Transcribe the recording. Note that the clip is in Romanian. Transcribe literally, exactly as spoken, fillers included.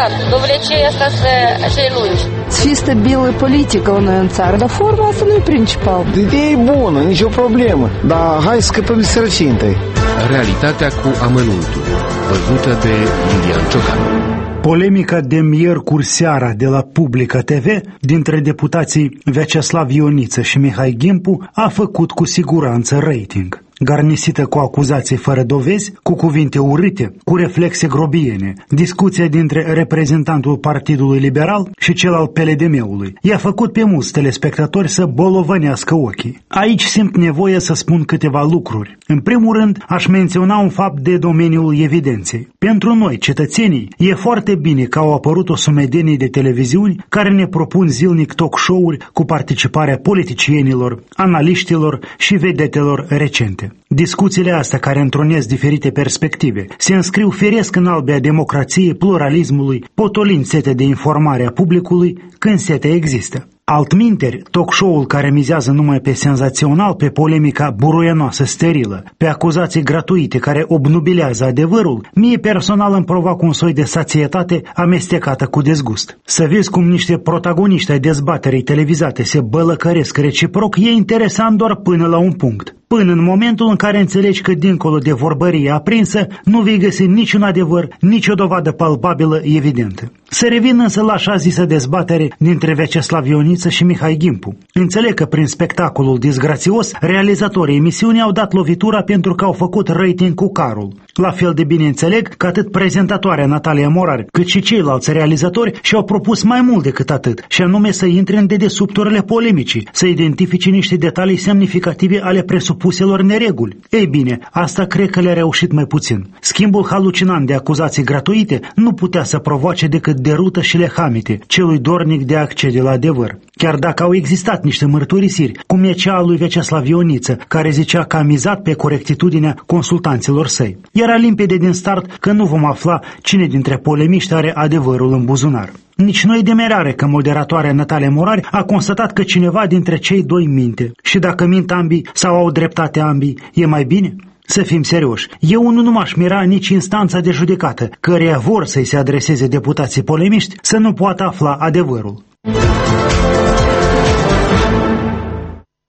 adevărat. Dovlecei asta să așa lungi. Să fie stabilă politică la noi în țară, dar forma asta nu e principal. Ideea e bună, nicio problemă, dar hai să scăpăm de sărăcie întâi. Realitatea cu amănuntul, văzută de Lilian Ciocan. Polemica de miercuri seara de la Publica T V dintre deputații Vyacheslav Ioniță și Mihai Gimpu a făcut cu siguranță rating. Garnisită cu acuzații fără dovezi, cu cuvinte urâte, cu reflexe grobiene, discuția dintre reprezentantul Partidului Liberal și cel al P L D M-ului i-a făcut pe mulți telespectatori să bolovănească ochii. Aici simt nevoie să spun câteva lucruri. În primul rând, aș menționa un fapt de domeniul evidenței. Pentru noi, cetățenii, e foarte bine că au apărut o sumedenie de televiziuni care ne propun zilnic talk show-uri cu participarea politicienilor, analiștilor și vedetelor recente. Discuțiile astea care întrunesc diferite perspective se înscriu firesc în albea democrației, pluralismului, potolind sete de informare a publicului când sete există. Altminteri, talk show-ul care mizează numai pe senzațional, pe polemica buruienoasă, sterilă, pe acuzații gratuite care obnubilează adevărul, mie personal îmi provoacă un soi de sațietate amestecată cu dezgust. Să vezi cum niște protagoniști ai dezbaterii televizate se bălăcăresc reciproc e interesant doar până la un punct. Până în momentul în care înțelegi că dincolo de vorbărie aprinsă nu vei găsi niciun adevăr, nicio dovadă palpabilă evidentă. Să revin însă la așa zisă dezbatere dintre Vyacheslav Ioniță și Mihai Gimpu. Înțeleg că prin spectacolul disgrațios, realizatorii emisiunii au dat lovitura pentru că au făcut rating cu carul. La fel de bine înțeleg că atât prezentatoarea Natalia Morar, cât și ceilalți realizatori și-au propus mai mult decât atât, și anume să intre în dedesubturile polemicii, să identifice niște detalii semnificative ale presupuselor nereguli. Ei bine, asta cred că le-a reușit mai puțin. Schimbul halucinant de acuzații gratuite nu putea să provoace decât derută și lehamite celui dornic de a accede la adevăr. Chiar dacă au existat niște mărturisiri, cum e cea a lui Vyacheslav Ioniță, care zicea că a mizat pe corectitudinea consultanților săi. Era limpede din start că nu vom afla cine dintre polemiști are adevărul în buzunar. Nici nu e de mirare că moderatoarea Natalia Morar a constatat că cineva dintre cei doi minte. Și dacă mint ambii sau au dreptate ambii, e mai bine? Să fim serioși, eu nu m-aș mira nici instanța de judecată, căreia vor să-i se adreseze deputații polemiști, să nu poată afla adevărul.